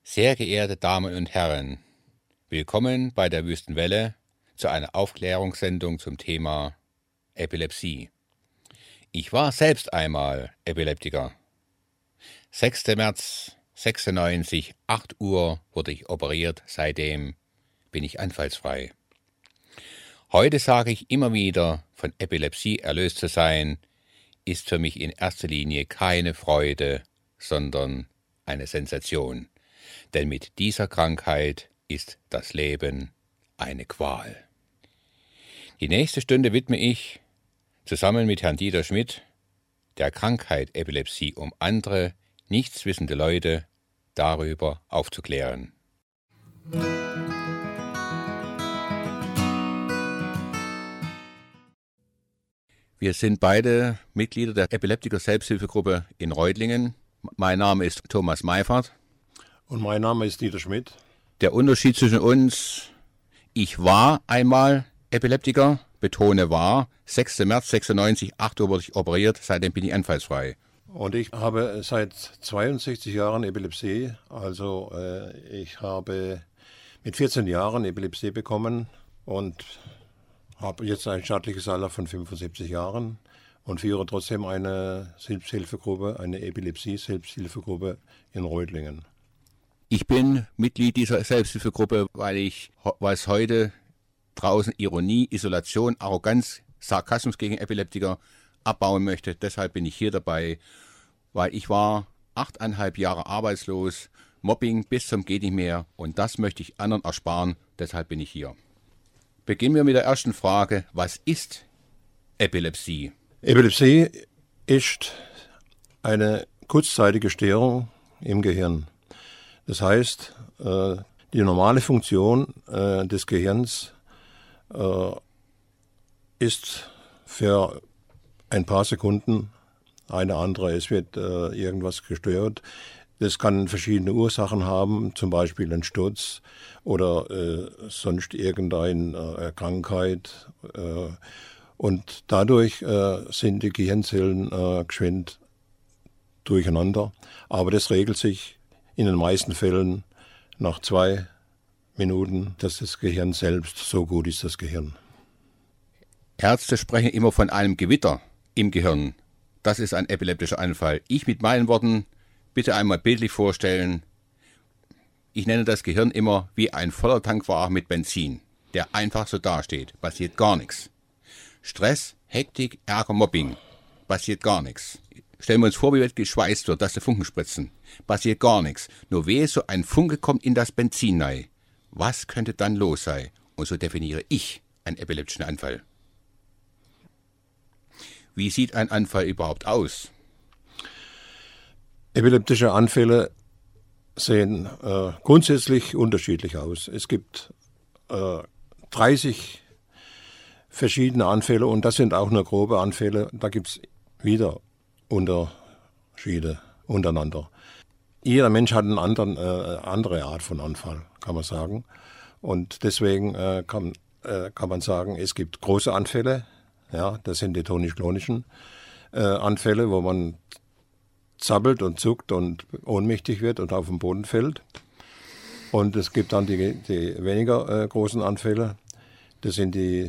Sehr geehrte Damen und Herren, willkommen bei der Wüstenwelle zu einer Aufklärungssendung zum Thema Epilepsie. Ich war selbst einmal Epileptiker. 6. März 96, 8 Uhr wurde ich operiert, seitdem bin ich anfallsfrei. Heute sage ich immer wieder, von Epilepsie erlöst zu sein, ist für mich in erster Linie keine Freude, sondern eine Sensation. Denn mit dieser Krankheit ist das Leben eine Qual. Die nächste Stunde widme ich, zusammen mit Herrn Dieter Schmidt, der Krankheit Epilepsie, um andere, nichtswissende Leute darüber aufzuklären. Wir sind beide Mitglieder der Epileptiker-Selbsthilfegruppe in Reutlingen. Mein Name ist Thomas Meifert. Und mein Name ist Dieter Schmidt. Der Unterschied zwischen uns: Ich war einmal Epileptiker, betone war, 6. März 96, 8 Uhr wurde ich operiert, seitdem bin ich anfallsfrei. Und ich habe seit 62 Jahren Epilepsie. Also ich habe mit 14 Jahren Epilepsie bekommen und habe jetzt ein stattliches Alter von 75 Jahren und führe trotzdem eine Selbsthilfegruppe, eine Epilepsie-Selbsthilfegruppe in Reutlingen. Ich bin Mitglied dieser Selbsthilfegruppe, weil ich, was heute draußen Ironie, Isolation, Arroganz, Sarkasmus gegen Epileptiker abbauen möchte. Deshalb bin ich hier dabei, weil ich war 8,5 Jahre arbeitslos, Mobbing bis zum geht nicht mehr und das möchte ich anderen ersparen, deshalb bin ich hier. Beginnen wir mit der ersten Frage: Was ist Epilepsie? Epilepsie ist eine kurzzeitige Störung im Gehirn. Das heißt, die normale Funktion des Gehirns ist für ein paar Sekunden eine andere. Es wird irgendwas gestört. Das kann verschiedene Ursachen haben, zum Beispiel ein Sturz oder sonst irgendeine Krankheit. Und dadurch sind die Gehirnzellen geschwind durcheinander. Aber das regelt sich in den meisten Fällen nach 2 Minuten, dass das Gehirn selbst, so gut ist das Gehirn. Ärzte sprechen immer von einem Gewitter im Gehirn. Das ist ein epileptischer Anfall. Ich mit meinen Worten bitte einmal bildlich vorstellen. Ich nenne das Gehirn immer wie ein voller Tankwagen mit Benzin, der einfach so dasteht. Passiert gar nichts. Stress, Hektik, Ärger, Mobbing. Passiert gar nichts. Stellen wir uns vor, wie geschweißt wird, dass die Funken spritzen. Passiert gar nichts. Nur wehe, so ein Funke kommt in das Benzin rein. Was könnte dann los sein? Und so definiere ich einen epileptischen Anfall. Wie sieht ein Anfall überhaupt aus? Epileptische Anfälle sehen grundsätzlich unterschiedlich aus. Es gibt 30 verschiedene Anfälle und das sind auch nur grobe Anfälle. Da gibt es wieder Unterschiede untereinander. Jeder Mensch hat eine andere Art von Anfall, kann man sagen. Und deswegen kann man sagen, es gibt große Anfälle, ja, das sind die tonisch-klonischen Anfälle, wo man zappelt und zuckt und ohnmächtig wird und auf den Boden fällt. Und es gibt dann die weniger großen Anfälle, das sind die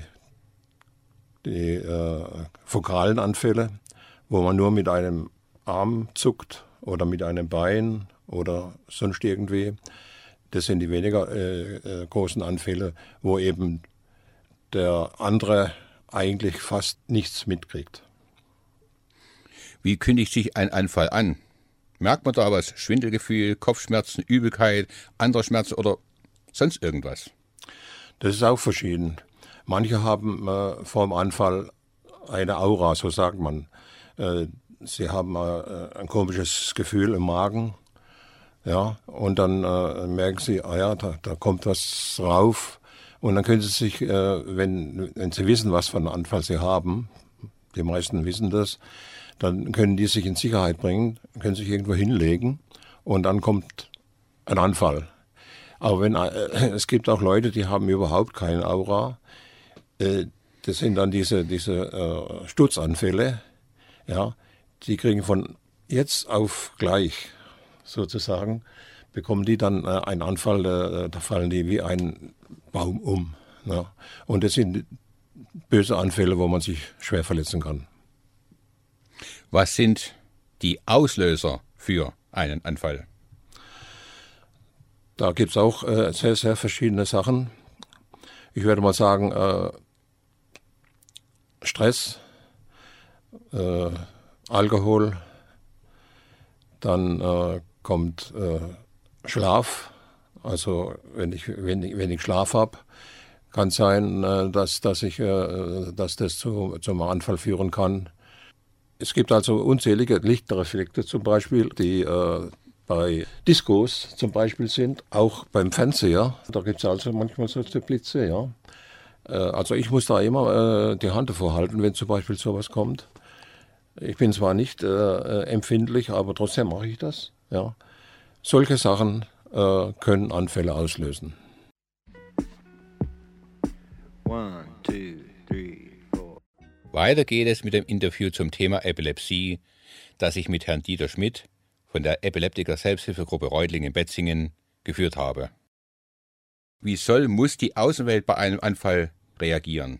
fokalen Anfälle, wo man nur mit einem Arm zuckt oder mit einem Bein oder sonst irgendwie. Das sind die weniger großen Anfälle, wo eben der andere eigentlich fast nichts mitkriegt. Wie kündigt sich ein Anfall an? Merkt man da was? Schwindelgefühl, Kopfschmerzen, Übelkeit, andere Schmerzen oder sonst irgendwas? Das ist auch verschieden. Manche haben vor dem Anfall eine Aura, so sagt man. Sie haben ein komisches Gefühl im Magen, ja, und dann merken sie, da kommt was rauf. Und dann können sie sich, wenn sie wissen, was für einen Anfall sie haben, die meisten wissen das, dann können die sich in Sicherheit bringen, können sich irgendwo hinlegen und dann kommt ein Anfall. Aber es gibt auch Leute, die haben überhaupt keine Aura. Das sind dann diese Sturzanfälle, ja, die kriegen von jetzt auf gleich sozusagen bekommen die dann einen Anfall, da fallen die wie ein Baum um. Ja. Und das sind böse Anfälle, wo man sich schwer verletzen kann. Was sind die Auslöser für einen Anfall? Da gibt es auch sehr, sehr verschiedene Sachen. Ich würde mal sagen, Stress, Alkohol, dann kommt Schlaf. Also wenn ich wenig Schlaf habe, kann sein, dass das zum Anfall führen kann. Es gibt also unzählige Lichtreflekte zum Beispiel, die bei Diskos zum Beispiel sind, auch beim Fernseher. Da gibt es also manchmal solche Blitze, ja. Also ich muss da immer die Hand davor halten, wenn zum Beispiel sowas kommt. Ich bin zwar nicht empfindlich, aber trotzdem mache ich das. Ja. Solche Sachen können Anfälle auslösen. 1, 2, 3, 4. Weiter geht es mit dem Interview zum Thema Epilepsie, das ich mit Herrn Dieter Schmidt von der Epileptiker-Selbsthilfegruppe Reutlingen-Betzingen geführt habe. Wie muss die Außenwelt bei einem Anfall reagieren?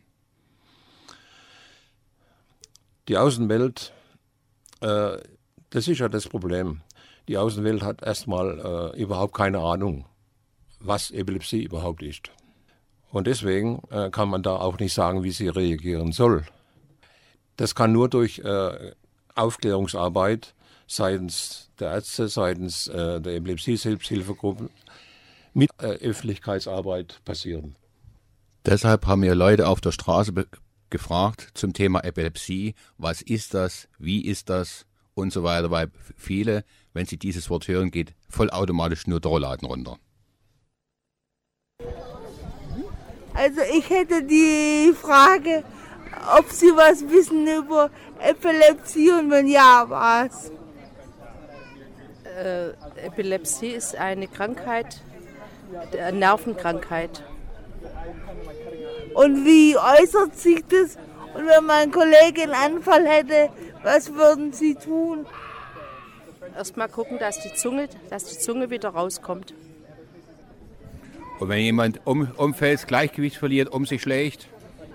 Die Außenwelt, das ist ja das Problem. Die Außenwelt hat erstmal überhaupt keine Ahnung, was Epilepsie überhaupt ist. Und deswegen kann man da auch nicht sagen, wie sie reagieren soll. Das kann nur durch Aufklärungsarbeit seitens der Ärzte, seitens der Epilepsie-Selbsthilfegruppen mit Öffentlichkeitsarbeit passieren. Deshalb haben mir Leute auf der Straße gefragt zum Thema Epilepsie, was ist das, wie ist das und so weiter, weil viele, wenn sie dieses Wort hören, geht vollautomatisch nur der Rollladen runter. Also ich hätte die Frage, ob Sie was wissen über Epilepsie und wenn ja, was? Epilepsie ist eine Krankheit, eine Nervenkrankheit. Und wie äußert sich das? Und wenn mein Kollege einen Anfall hätte, was würden Sie tun? Erstmal gucken, dass die Zunge wieder rauskommt. Und wenn jemand umfällt, das Gleichgewicht verliert, sich schlägt?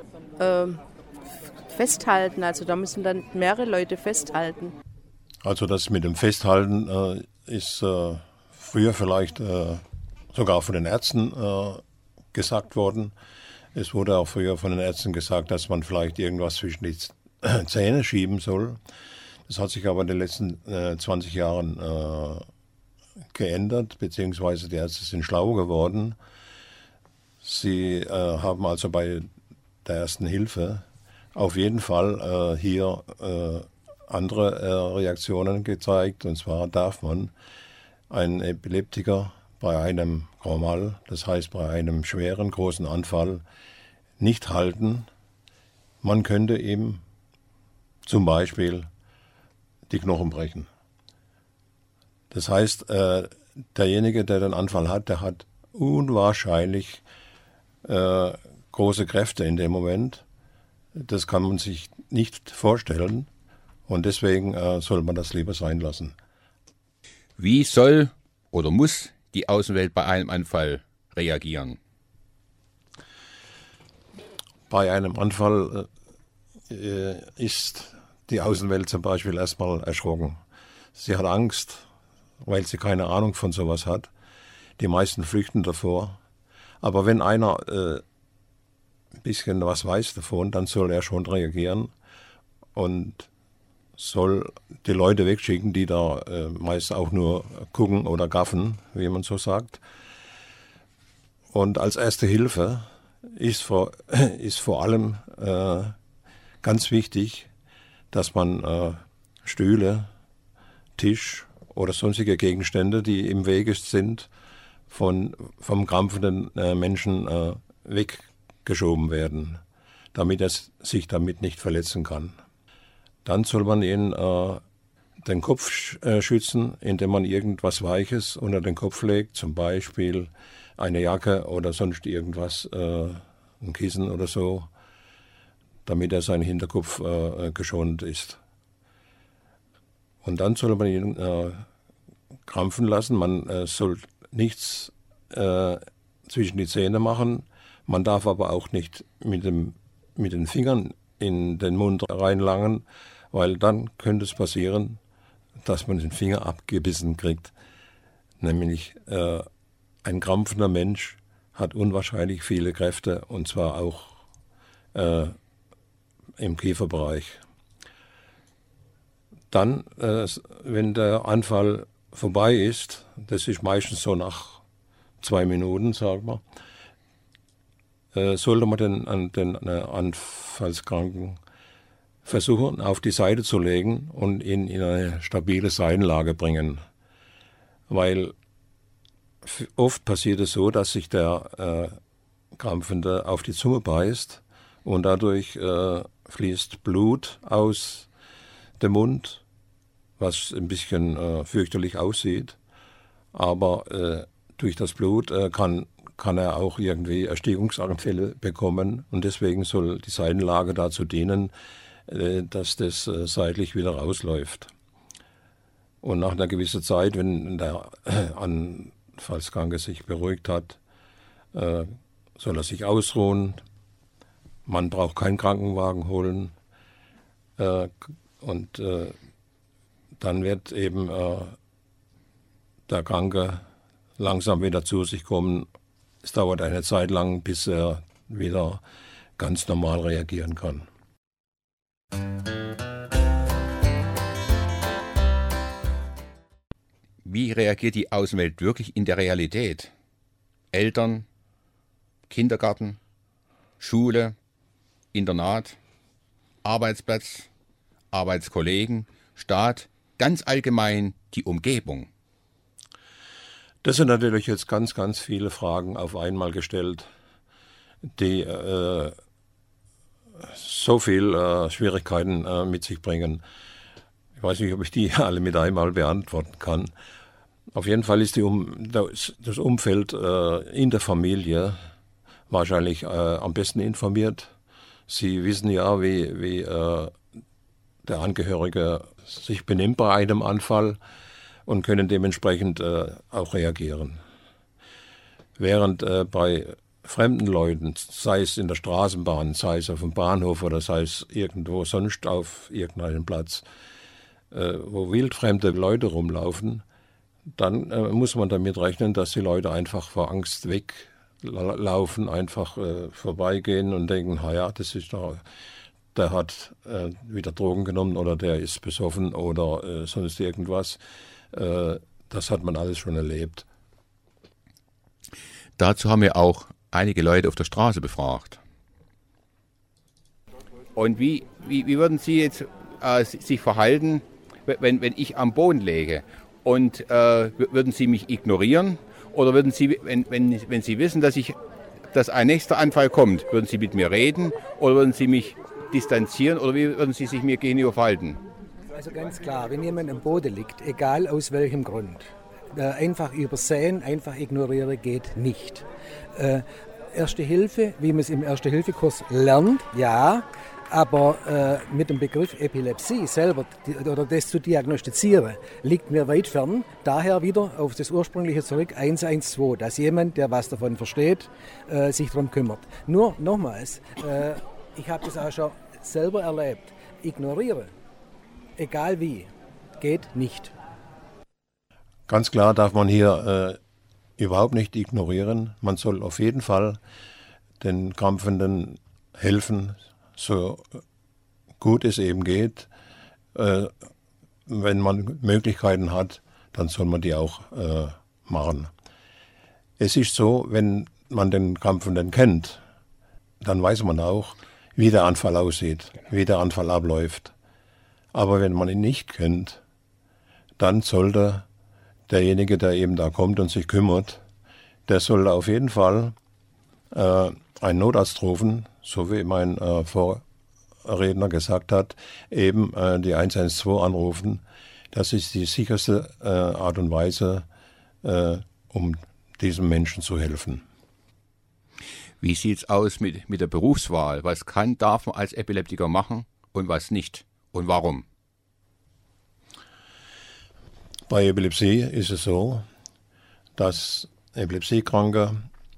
Festhalten, also da müssen dann mehrere Leute festhalten. Also das mit dem Festhalten ist früher vielleicht sogar von den Ärzten gesagt worden. Es wurde auch früher von den Ärzten gesagt, dass man vielleicht irgendwas zwischen die Zähne schieben soll. Das hat sich aber in den letzten 20 Jahren geändert, beziehungsweise die Ärzte sind schlau geworden. Sie haben also bei der ersten Hilfe auf jeden Fall hier andere Reaktionen gezeigt. Und zwar darf man einen Epileptiker bei einem Grand Mal, das heißt bei einem schweren, großen Anfall, nicht halten. Man könnte ihm zum Beispiel die Knochen brechen. Das heißt, derjenige, der den Anfall hat, der hat unwahrscheinlich große Kräfte in dem Moment. Das kann man sich nicht vorstellen und deswegen soll man das lieber sein lassen. Wie soll oder muss die Außenwelt bei einem Anfall reagieren? Bei einem Anfall ist die Außenwelt zum Beispiel erstmal erschrocken. Sie hat Angst, weil sie keine Ahnung von sowas hat. Die meisten flüchten davor. Aber wenn einer ein bisschen was weiß davon, dann soll er schon reagieren und soll die Leute wegschicken, die da meist auch nur gucken oder gaffen, wie man so sagt. Und als erste Hilfe ist vor allem ganz wichtig, dass man Stühle, Tisch oder sonstige Gegenstände, die im Wege sind, vom krampfenden Menschen weggeschoben werden, damit er sich damit nicht verletzen kann. Dann soll man ihn den Kopf schützen, indem man irgendwas Weiches unter den Kopf legt, zum Beispiel eine Jacke oder sonst irgendwas, ein Kissen oder so, damit er sein Hinterkopf geschont ist. Und dann soll man ihn krampfen lassen. Man soll nichts zwischen die Zähne machen. Man darf aber auch nicht mit den Fingern in den Mund reinlangen, weil dann könnte es passieren, dass man den Finger abgebissen kriegt. Nämlich ein krampfender Mensch hat unwahrscheinlich viele Kräfte, und zwar auch im Kieferbereich. Dann, wenn der Anfall vorbei ist, das ist meistens so nach 2 Minuten, sagen wir, sollte man den Anfallskranken versuchen, auf die Seite zu legen und ihn in eine stabile Seitenlage bringen. Weil oft passiert es so, dass sich der Krampfende auf die Zunge beißt und dadurch fließt Blut aus dem Mund, was ein bisschen fürchterlich aussieht. Aber durch das Blut kann er auch irgendwie Erstickungsanfälle bekommen, und deswegen soll die Seitenlage dazu dienen, dass das seitlich wieder rausläuft. Und nach einer gewissen Zeit, wenn der Anfallskranke sich beruhigt hat, soll er sich ausruhen. Man braucht keinen Krankenwagen holen. Und dann wird eben der Kranke langsam wieder zu sich kommen. Es dauert eine Zeit lang, bis er wieder ganz normal reagieren kann. Wie reagiert die Außenwelt wirklich in der Realität? Eltern, Kindergarten, Schule, Internat, Arbeitsplatz, Arbeitskollegen, Staat, ganz allgemein die Umgebung. Das sind natürlich jetzt ganz, ganz viele Fragen auf einmal gestellt, die so viel Schwierigkeiten mit sich bringen. Ich weiß nicht, ob ich die alle mit einmal beantworten kann. Auf jeden Fall ist das Umfeld in der Familie wahrscheinlich am besten informiert. Sie wissen ja, wie der Angehörige sich benimmt bei einem Anfall und können dementsprechend auch reagieren. Während bei fremden Leuten, sei es in der Straßenbahn, sei es auf dem Bahnhof oder sei es irgendwo sonst auf irgendeinem Platz, wo wildfremde Leute rumlaufen, dann muss man damit rechnen, dass die Leute einfach vor Angst weglaufen, einfach vorbeigehen und denken, ja, das ist doch, der hat wieder Drogen genommen oder der ist besoffen oder sonst irgendwas. Das hat man alles schon erlebt. Dazu haben wir auch einige Leute auf der Straße befragt. Und wie würden Sie jetzt sich verhalten, wenn ich am Boden läge? Und würden Sie mich ignorieren? Oder würden Sie, wenn Sie wissen, dass ein nächster Anfall kommt, würden Sie mit mir reden? Oder würden Sie mich distanzieren? Oder wie würden Sie sich mir gegenüber verhalten? Also ganz klar, wenn jemand am Boden liegt, egal aus welchem Grund, einfach übersehen, einfach ignorieren geht nicht. Erste Hilfe, wie man es im Erste-Hilfe-Kurs lernt, ja, aber mit dem Begriff Epilepsie selber oder das zu diagnostizieren, liegt mir weit fern. Daher wieder auf das Ursprüngliche zurück, 112, dass jemand, der was davon versteht, sich darum kümmert. Nur nochmals, ich habe das auch schon selber erlebt, ignorieren, egal wie, geht nicht. Ganz klar darf man hier überhaupt nicht ignorieren. Man soll auf jeden Fall den Krampfenden helfen, so gut es eben geht. Wenn man Möglichkeiten hat, dann soll man die auch machen. Es ist so, wenn man den Krampfenden kennt, dann weiß man auch, wie der Anfall aussieht, wie der Anfall abläuft. Aber wenn man ihn nicht kennt, dann sollte derjenige, der eben da kommt und sich kümmert, der sollte auf jeden Fall einen Notarzt rufen, so wie mein Vorredner gesagt hat, eben die 112 anrufen. Das ist die sicherste Art und Weise, um diesem Menschen zu helfen. Wie sieht es aus mit der Berufswahl? Was darf man als Epileptiker machen und was nicht? Und warum? Bei Epilepsie ist es so, dass Epilepsiekranke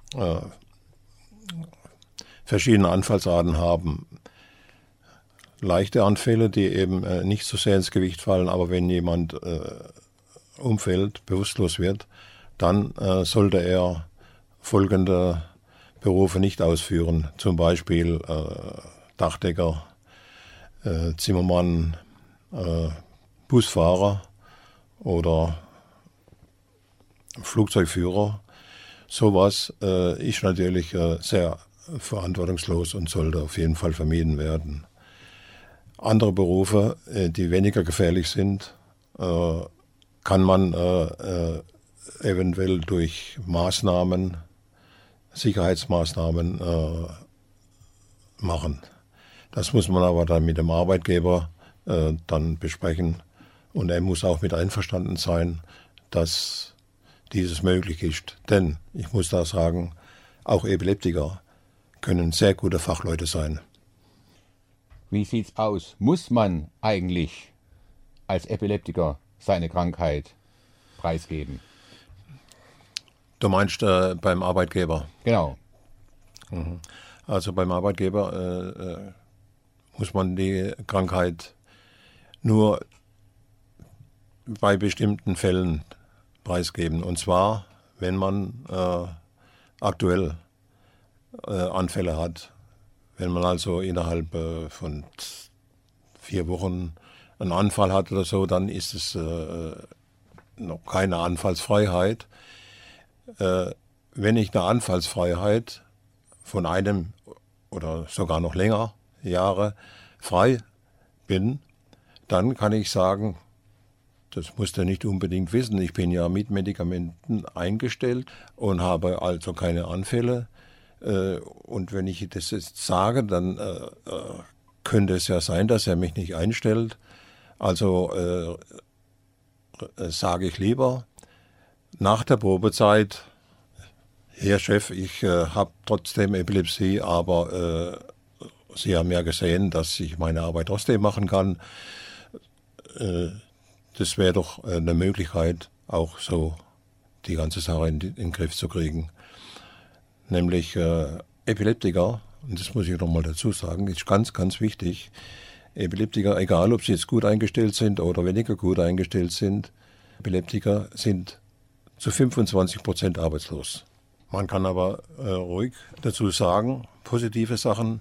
verschiedene Anfallsarten haben. Leichte Anfälle, die eben nicht so sehr ins Gewicht fallen, aber wenn jemand umfällt, bewusstlos wird, dann sollte er folgende Berufe nicht ausführen, zum Beispiel Dachdecker, Zimmermann, Busfahrer oder Flugzeugführer. Sowas ist natürlich sehr verantwortungslos und sollte auf jeden Fall vermieden werden. Andere Berufe, die weniger gefährlich sind, kann man eventuell durch Maßnahmen, Sicherheitsmaßnahmen machen. Das muss man aber dann mit dem Arbeitgeber dann besprechen und er muss auch mit einverstanden sein, dass dieses möglich ist. Denn, ich muss da sagen, auch Epileptiker können sehr gute Fachleute sein. Wie sieht's aus? Muss man eigentlich als Epileptiker seine Krankheit preisgeben? Du meinst beim Arbeitgeber? Genau. Also beim Arbeitgeber muss man die Krankheit nur bei bestimmten Fällen preisgeben. Und zwar, wenn man aktuell Anfälle hat. Wenn man also innerhalb von 4 Wochen einen Anfall hat oder so, dann ist es noch keine Anfallsfreiheit. Wenn ich eine Anfallsfreiheit von einem oder sogar noch länger Jahre frei bin, dann kann ich sagen, das musst du nicht unbedingt wissen, ich bin ja mit Medikamenten eingestellt und habe also keine Anfälle. Und wenn ich das jetzt sage, dann könnte es ja sein, dass er mich nicht einstellt. Also sage ich lieber nach der Probezeit, Herr Chef, ich habe trotzdem Epilepsie, aber Sie haben ja gesehen, dass ich meine Arbeit trotzdem machen kann. Das wäre doch eine Möglichkeit, auch so die ganze Sache in den Griff zu kriegen. Nämlich Epileptiker, und das muss ich nochmal dazu sagen, ist ganz, ganz wichtig. Epileptiker, egal ob sie jetzt gut eingestellt sind oder weniger gut eingestellt sind, Epileptiker sind zu 25% arbeitslos. Man kann aber ruhig dazu sagen, positive Sachen.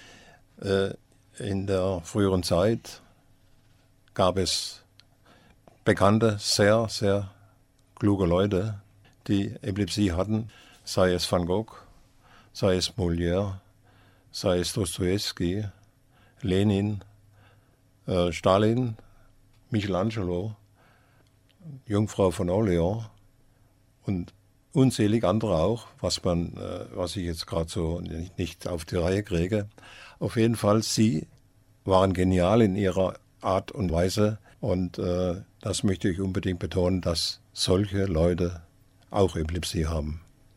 In der früheren Zeit gab es bekannte, sehr, sehr kluge Leute, die Epilepsie hatten, sei es Van Gogh, sei es Molière, sei es Dostojewski, Lenin, Stalin, Michelangelo, Jungfrau von Orleans und unzählig andere auch, was ich jetzt gerade so nicht auf die Reihe kriege. Auf jeden Fall, sie waren genial in ihrer Art und Weise und das möchte ich unbedingt betonen, dass solche Leute auch Epilepsie haben.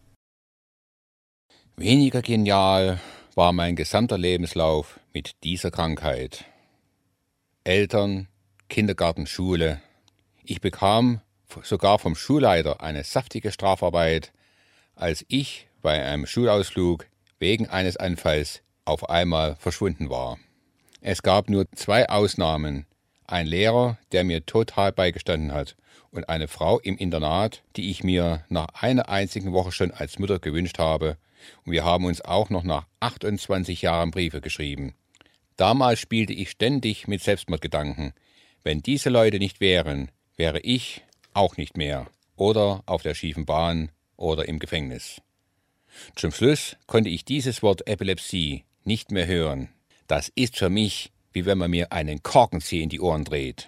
Weniger genial war mein gesamter Lebenslauf mit dieser Krankheit. Eltern, Kindergarten, Schule. Ich bekam sogar vom Schulleiter eine saftige Strafarbeit, als ich bei einem Schulausflug wegen eines Anfalls auf einmal verschwunden war. Es gab nur 2 Ausnahmen. Ein Lehrer, der mir total beigestanden hat, und eine Frau im Internat, die ich mir nach einer einzigen Woche schon als Mutter gewünscht habe. Und wir haben uns auch noch nach 28 Jahren Briefe geschrieben. Damals spielte ich ständig mit Selbstmordgedanken. Wenn diese Leute nicht wären, wäre ich auch nicht mehr. Oder auf der schiefen Bahn oder im Gefängnis. Zum Schluss konnte ich dieses Wort Epilepsie nicht mehr hören. Das ist für mich, wie wenn man mir einen Korkenzieher in die Ohren dreht.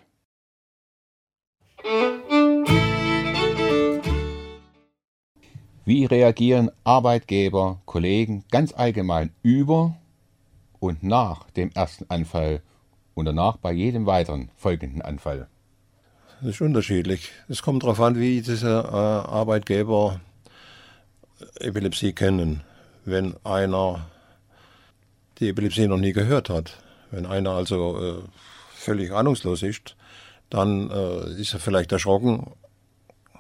Wie reagieren Arbeitgeber, Kollegen ganz allgemein über und nach dem ersten Anfall und danach bei jedem weiteren folgenden Anfall? Das ist unterschiedlich. Es kommt darauf an, wie diese Arbeitgeber Epilepsie kennen. Wenn einer die Epilepsie noch nie gehört hat, wenn einer also völlig ahnungslos ist, dann ist er vielleicht erschrocken,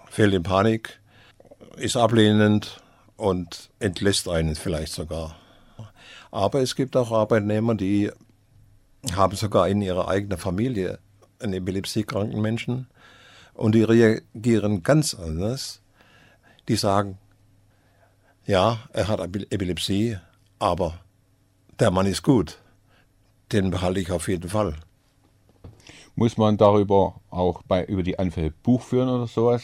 fällt in Panik, ist ablehnend und entlässt einen vielleicht sogar. Aber es gibt auch Arbeitnehmer, die haben sogar in ihrer eigenen Familie einen epilepsiekranken Menschen und die reagieren ganz anders. Die sagen, ja, er hat Epilepsie, aber der Mann ist gut. Den behalte ich auf jeden Fall. Muss man darüber auch über die Anfälle Buch führen oder sowas?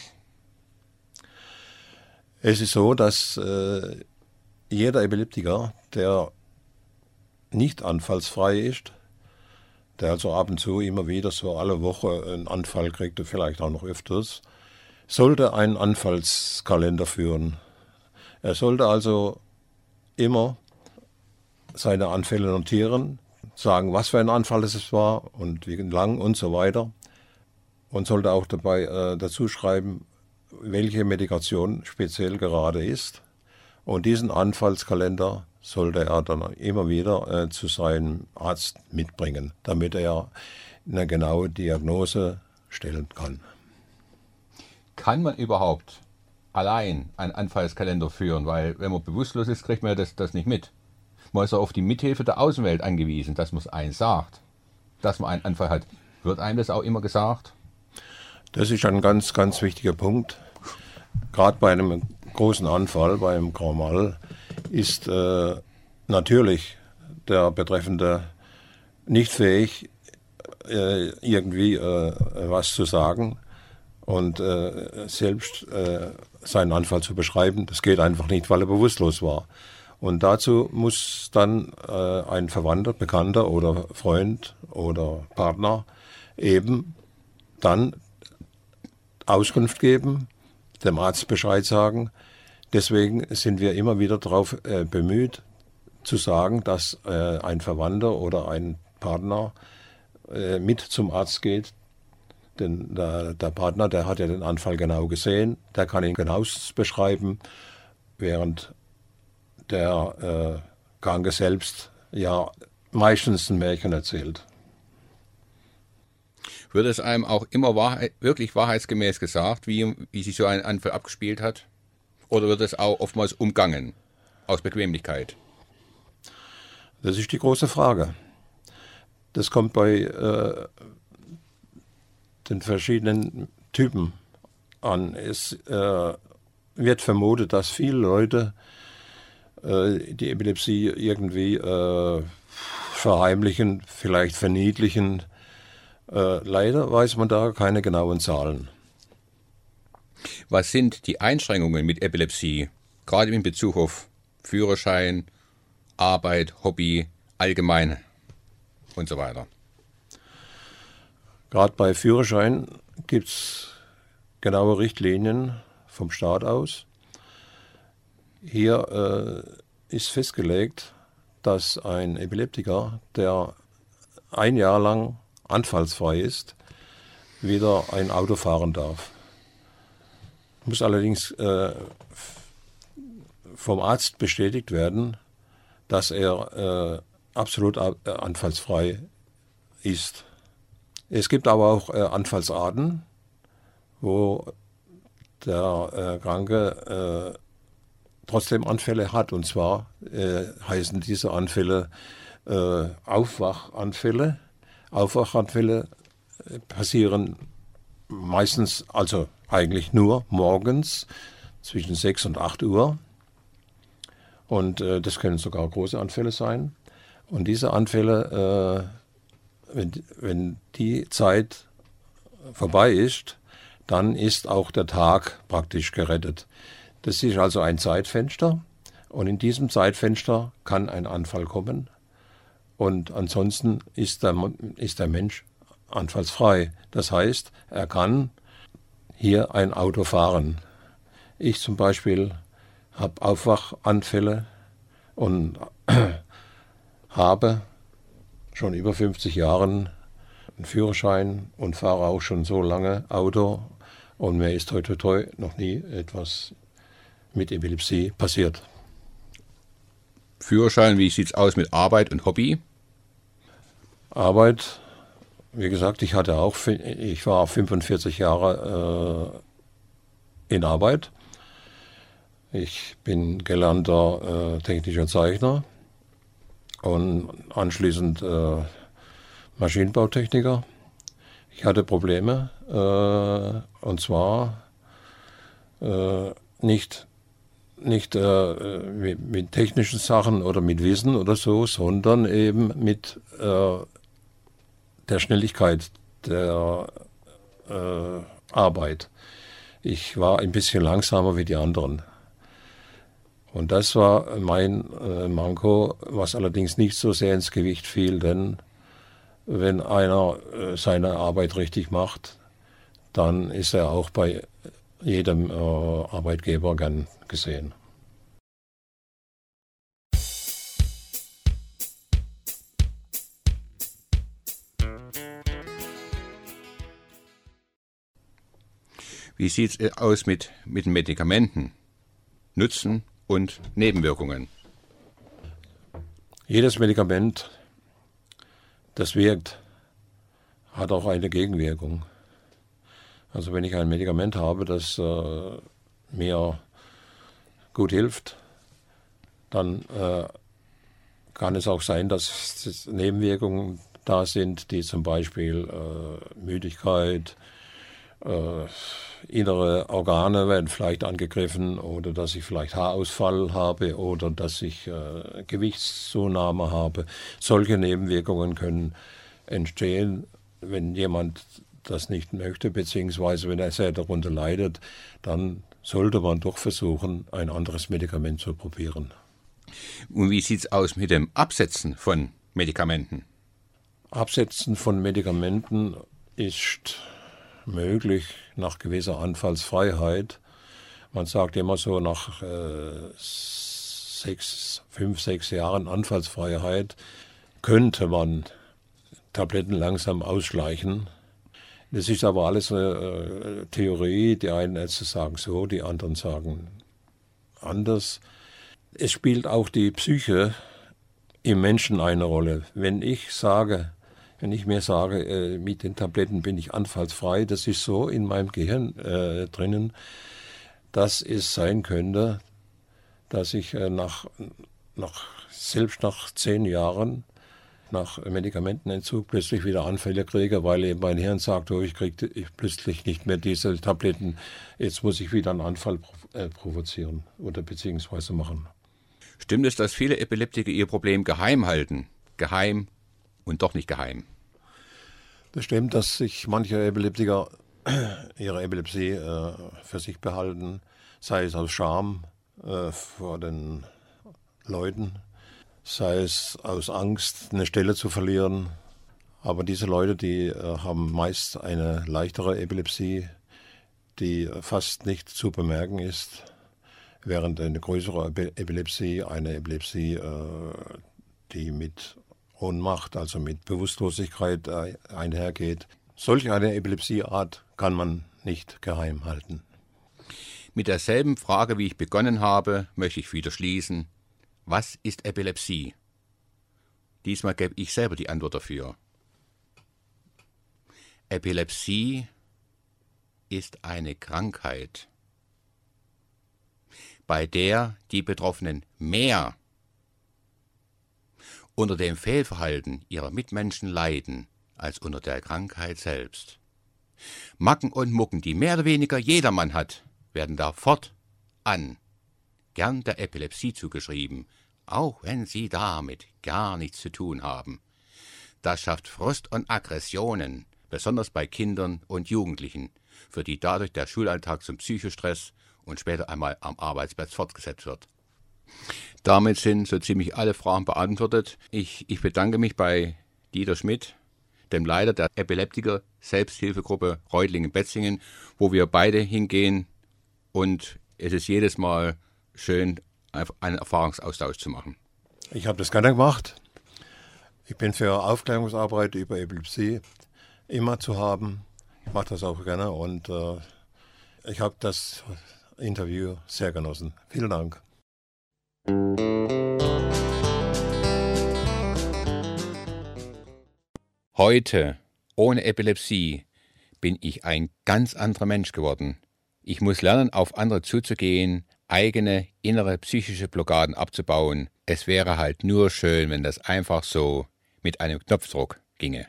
Es ist so, dass jeder Epileptiker, der nicht anfallsfrei ist, der also ab und zu immer wieder so alle Woche einen Anfall kriegt und vielleicht auch noch öfters, sollte einen Anfallskalender führen. Er sollte also immer seine Anfälle notieren, sagen, was für ein Anfall es war und wie lang und so weiter. Und sollte auch dabei dazu schreiben, welche Medikation speziell gerade ist. Und diesen Anfallskalender sollte er dann immer wieder zu seinem Arzt mitbringen, damit er eine genaue Diagnose stellen kann. Kann man überhaupt allein einen Anfallskalender führen? Weil wenn man bewusstlos ist, kriegt man das nicht mit. Man ist ja auf die Mithilfe der Außenwelt angewiesen, dass man es einem sagt, dass man einen Anfall hat. Wird einem das auch immer gesagt? Das ist ein ganz, ganz wichtiger Punkt. Gerade bei einem großen Anfall, bei einem Grand Mal, ist natürlich der Betreffende nicht fähig, irgendwie was zu sagen und selbst seinen Anfall zu beschreiben. Das geht einfach nicht, weil er bewusstlos war. Und dazu muss dann ein Verwandter, Bekannter oder Freund oder Partner eben dann Auskunft geben, dem Arzt Bescheid sagen. Deswegen sind wir immer wieder darauf bemüht, zu sagen, dass ein Verwandter oder ein Partner mit zum Arzt geht. Denn der Partner, der hat ja den Anfall genau gesehen, der kann ihn genau beschreiben, während der Kranke selbst ja meistens ein Märchen erzählt. Wird es einem auch immer wirklich wahrheitsgemäß gesagt, wie sich so ein Anfall abgespielt hat? Oder wird es auch oftmals umgangen, aus Bequemlichkeit? Das ist die große Frage. Das kommt bei den verschiedenen Typen an. Es wird vermutet, dass viele Leute die Epilepsie irgendwie verheimlichen, vielleicht verniedlichen. Leider weiß man da keine genauen Zahlen. Was sind die Einschränkungen mit Epilepsie, gerade in Bezug auf Führerschein, Arbeit, Hobby, allgemein und so weiter? Gerade bei Führerschein gibt es genaue Richtlinien vom Staat aus. Hier ist festgelegt, dass ein Epileptiker, der ein Jahr lang anfallsfrei ist, wieder ein Auto fahren darf. Muss allerdings vom Arzt bestätigt werden, dass er absolut anfallsfrei ist. Es gibt aber auch Anfallsarten, wo der Kranke trotzdem Anfälle hat. Und zwar heißen diese Anfälle Aufwachanfälle. Aufwachanfälle passieren meistens, also eigentlich nur morgens zwischen 6 und 8 Uhr. Und das können sogar große Anfälle sein. Und diese Anfälle, wenn die Zeit vorbei ist, dann ist auch der Tag praktisch gerettet. Das ist also ein Zeitfenster. Und in diesem Zeitfenster kann ein Anfall kommen. Und ansonsten ist der Mensch anfallsfrei. Das heißt, er kann hier ein Auto fahren. Ich zum Beispiel habe Aufwachanfälle und habe schon über 50 Jahren einen Führerschein und fahre auch schon so lange Auto. Und mir ist toi toi toi noch nie etwas mit Epilepsie passiert. Führerschein, wie sieht es aus mit Arbeit und Hobby? Arbeit, wie gesagt, ich war 45 Jahre in Arbeit. Ich bin gelernter technischer Zeichner und anschließend Maschinenbautechniker. Ich hatte Probleme, und zwar nicht mit technischen Sachen oder mit Wissen oder so, sondern eben mit der Schnelligkeit der Arbeit. Ich war ein bisschen langsamer wie die anderen. Und das war mein Manko, was allerdings nicht so sehr ins Gewicht fiel, denn wenn einer seine Arbeit richtig macht, dann ist er auch bei jedem Arbeitgeber gern gesehen. Wie sieht es aus mit den Medikamenten? Nutzen und Nebenwirkungen? Jedes Medikament, das wirkt, hat auch eine Gegenwirkung. Also wenn ich ein Medikament habe, das mir gut hilft, dann kann es auch sein, dass Nebenwirkungen da sind, die zum Beispiel Müdigkeit, innere Organe werden vielleicht angegriffen oder dass ich vielleicht Haarausfall habe oder dass ich Gewichtszunahme habe. Solche Nebenwirkungen können entstehen, wenn jemand das nicht möchte, beziehungsweise wenn er sehr darunter leidet, dann sollte man doch versuchen, ein anderes Medikament zu probieren. Und wie sieht es aus mit dem Absetzen von Medikamenten? Absetzen von Medikamenten ist möglich nach gewisser Anfallsfreiheit. Man sagt immer so nach 5, 6 Jahren Anfallsfreiheit könnte man Tabletten langsam ausschleichen. Das ist aber alles eine Theorie. Die einen Ärzte sagen so, die anderen sagen anders. Es spielt auch die Psyche im Menschen eine Rolle. Wenn ich mir sage, mit den Tabletten bin ich anfallsfrei, das ist so in meinem Gehirn drinnen, dass es sein könnte, dass ich selbst nach 10 Jahren nach Medikamentenentzug plötzlich wieder Anfälle kriege, weil eben mein Hirn sagt, oh, ich kriege plötzlich nicht mehr diese Tabletten, jetzt muss ich wieder einen Anfall provozieren oder beziehungsweise machen. Stimmt es, dass viele Epileptiker ihr Problem geheim halten? Geheim und doch nicht geheim? Das stimmt, dass sich manche Epileptiker ihre Epilepsie für sich behalten, sei es aus Scham vor den Leuten, sei es aus Angst, eine Stelle zu verlieren. Aber diese Leute, die haben meist eine leichtere Epilepsie, die fast nicht zu bemerken ist, während eine größere Epilepsie, eine Epilepsie, die mit Ohnmacht, also mit Bewusstlosigkeit einhergeht. Solch eine Epilepsieart kann man nicht geheim halten. Mit derselben Frage, wie ich begonnen habe, möchte ich wieder schließen. Was ist Epilepsie? Diesmal gebe ich selber die Antwort dafür. Epilepsie ist eine Krankheit, bei der die Betroffenen mehr unter dem Fehlverhalten ihrer Mitmenschen leiden, als unter der Krankheit selbst. Macken und Mucken, die mehr oder weniger jedermann hat, werden da fortan gern der Epilepsie zugeschrieben, auch wenn sie damit gar nichts zu tun haben. Das schafft Frust und Aggressionen, besonders bei Kindern und Jugendlichen, für die dadurch der Schulalltag zum Psychostress und später einmal am Arbeitsplatz fortgesetzt wird. Damit sind so ziemlich alle Fragen beantwortet. Ich bedanke mich bei Dieter Schmidt, dem Leiter der Epileptiker-Selbsthilfegruppe Reutlingen-Betzingen, wo wir beide hingehen, und es ist jedes Mal schön, einen Erfahrungsaustausch zu machen. Ich habe das gerne gemacht. Ich bin für Aufklärungsarbeit über Epilepsie immer zu haben. Ich mache das auch gerne und ich habe das Interview sehr genossen. Vielen Dank. Heute, ohne Epilepsie, bin ich ein ganz anderer Mensch geworden Ich muss lernen, auf andere zuzugehen, eigene innere psychische Blockaden abzubauen. Es wäre halt nur schön, wenn das einfach so mit einem Knopfdruck ginge.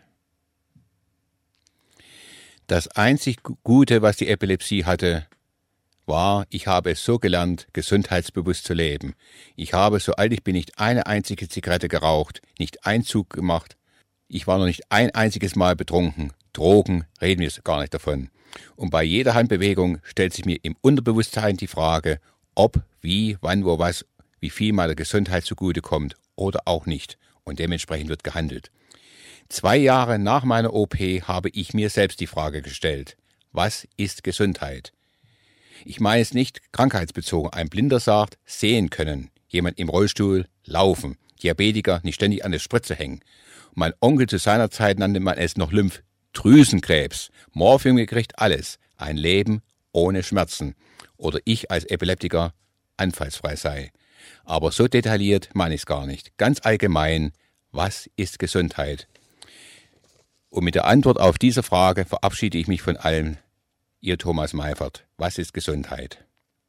Das einzig Gute, was die Epilepsie hatte, war, ich habe es so gelernt, gesundheitsbewusst zu leben. Ich habe, so alt ich bin, nicht eine einzige Zigarette geraucht, nicht einen Zug gemacht. Ich war noch nicht ein einziges Mal betrunken. Drogen, reden wir gar nicht davon. Und bei jeder Handbewegung stellt sich mir im Unterbewusstsein die Frage, ob, wie, wann, wo, was, wie viel meiner Gesundheit zugute kommt oder auch nicht. Und dementsprechend wird gehandelt. 2 Jahre nach meiner OP habe ich mir selbst die Frage gestellt, was ist Gesundheit? Ich meine es nicht krankheitsbezogen. Ein Blinder sagt, sehen können. Jemand im Rollstuhl, laufen. Diabetiker, nicht ständig an der Spritze hängen. Und mein Onkel zu seiner Zeit nannte man es noch Lymphdrüsenkrebs. Morphium gekriegt, alles. Ein Leben ohne Schmerzen. Oder ich als Epileptiker anfallsfrei sei. Aber so detailliert meine ich es gar nicht. Ganz allgemein, was ist Gesundheit? Und mit der Antwort auf diese Frage verabschiede ich mich von allen. Ihr Thomas Meifert, was ist Gesundheit?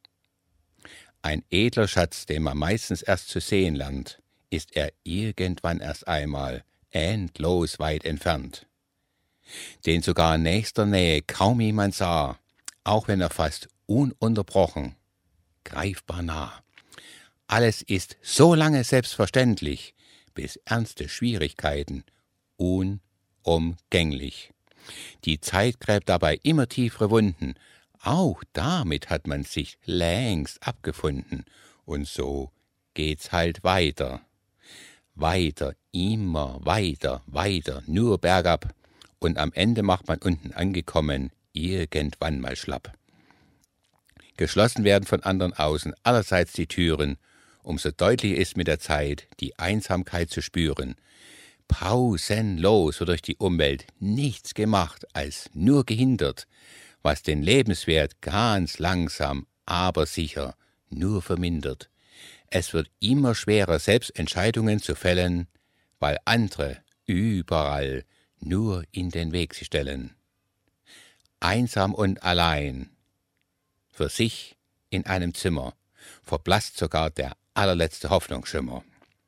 Ein edler Schatz, den man meistens erst zu sehen lernt, ist er irgendwann erst einmal endlos weit entfernt. Den sogar in nächster Nähe kaum jemand sah, auch wenn er fast ununterbrochen, greifbar nah. Alles ist so lange selbstverständlich, bis ernste Schwierigkeiten unumgänglich. Die Zeit gräbt dabei immer tiefere Wunden. Auch damit hat man sich längst abgefunden. Und so geht's halt weiter. Weiter, immer weiter, weiter, nur bergab. Und am Ende macht man unten angekommen irgendwann mal schlapp. Geschlossen werden von anderen außen allerseits die Türen. Umso deutlicher ist mit der Zeit, die Einsamkeit zu spüren. Pausenlos wird durch die Umwelt nichts gemacht, als nur gehindert, was den Lebenswert ganz langsam, aber sicher nur vermindert. Es wird immer schwerer, selbst Entscheidungen zu fällen, weil andere überall nur in den Weg sich stellen. Einsam und allein, für sich in einem Zimmer, verblasst sogar der allerletzte Hoffnungsschimmer.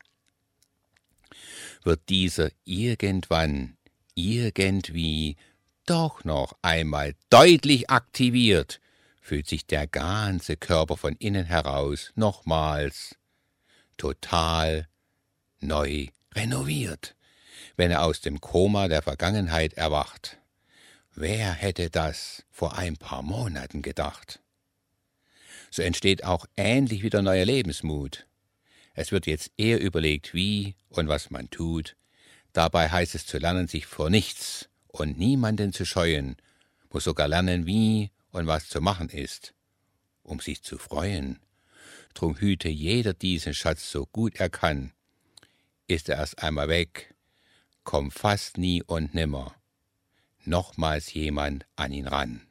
Wird dieser irgendwann, irgendwie doch noch einmal deutlich aktiviert, fühlt sich der ganze Körper von innen heraus nochmals total neu renoviert, wenn er aus dem Koma der Vergangenheit erwacht. Wer hätte das vor ein paar Monaten gedacht? So entsteht auch ähnlich wieder neuer Lebensmut. Es wird jetzt eher überlegt, wie und was man tut. Dabei heißt es zu lernen, sich vor nichts und niemanden zu scheuen, muss sogar lernen, wie und was zu machen ist, um sich zu freuen. Drum hüte jeder diesen Schatz so gut er kann. Ist er erst einmal weg, kommt fast nie und nimmer nochmals jemand an ihn ran.